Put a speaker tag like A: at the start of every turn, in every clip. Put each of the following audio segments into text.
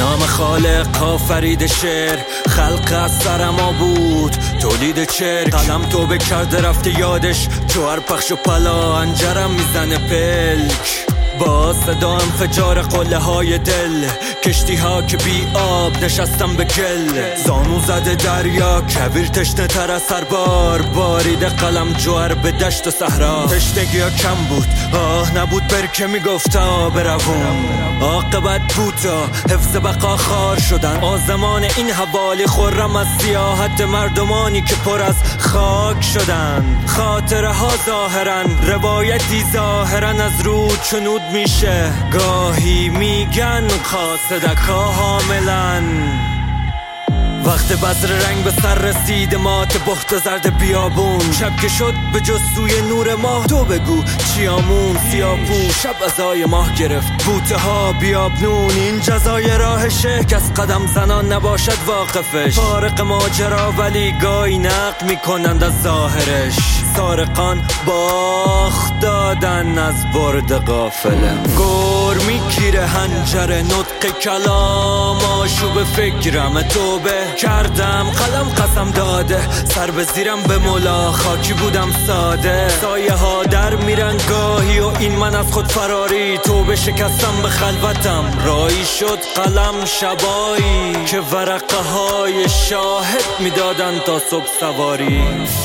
A: نام خالق آفرید شعر، خلق از سر ما بود تولید چرک. قلم توبه کرده رفته یادش، جوهر پخش و پلا انجرم میزنه پلک. با صدا انفجار قله های دل، کشتی ها که بی آب نشستم به گل. زانو زده دریا کویر تشنه تر از سربار، بارید قلم جوهر به دشت و صحرا. تشنگی ها کم بود، آه نبود برکه میگفتا بروم. عاقبت بود تا حفظ بقا خار شدن. آزمان این حوالی خرم از سیاحت مردمانی که پر از خاک شدن. خاطره ها ظاهرن روایتی ظاهرن از رود چنود میشه. گاهی میگن قاصدکا حاملن. وقت بذر رنگ به سر رسید، مات بخت زرد بیابون. شب که شد به جز سوی نور ماه، تو بگو چیامون. سیاپوش شب ازای ماه گرفت بوته ها بیابنون. این جزای راهشه که از قدم زنان نباشد واقفش. فارق ماجرا ولی گاهی نقل میکنند از ظاهرش. سارقان باخت دادن از برد قافله. گرمی کیره هنجره نطق کلام، آشوب فکرم توبه کردم. قلم قسم داده سر به زیرم به مولا، خاکی بودم ساده. سایه ها در میرن گاهی و این من از خود فراری. توبه شکستم به خلوتم، رایی شد قلم شبایی که ورقه های شاهد میدادن تا صبح سواری.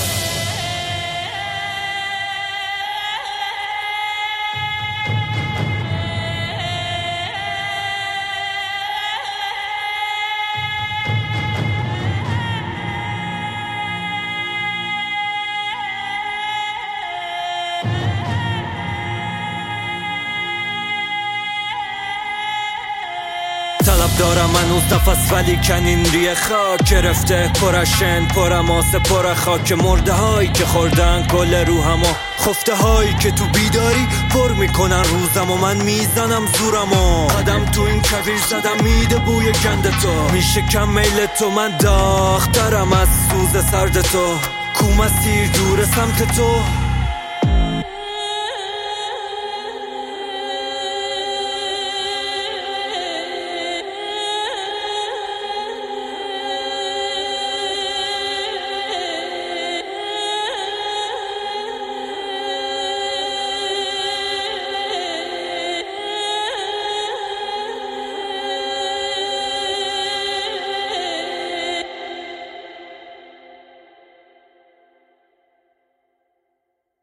A: طلب دارم هنوز نفس ولی کنین ریه خاک گرفته. پرشن پرماسه پر خاک، مرده هایی که خوردن کل روحم و خفته هایی که تو بیداری پر میکنن روزم. و من میزنم زورم و قدم تو این کویر زدم میده بوی گند تو. میشه کم میل تو، من داغترم از سوز سرد تو. کو مسیر دور سمت تو،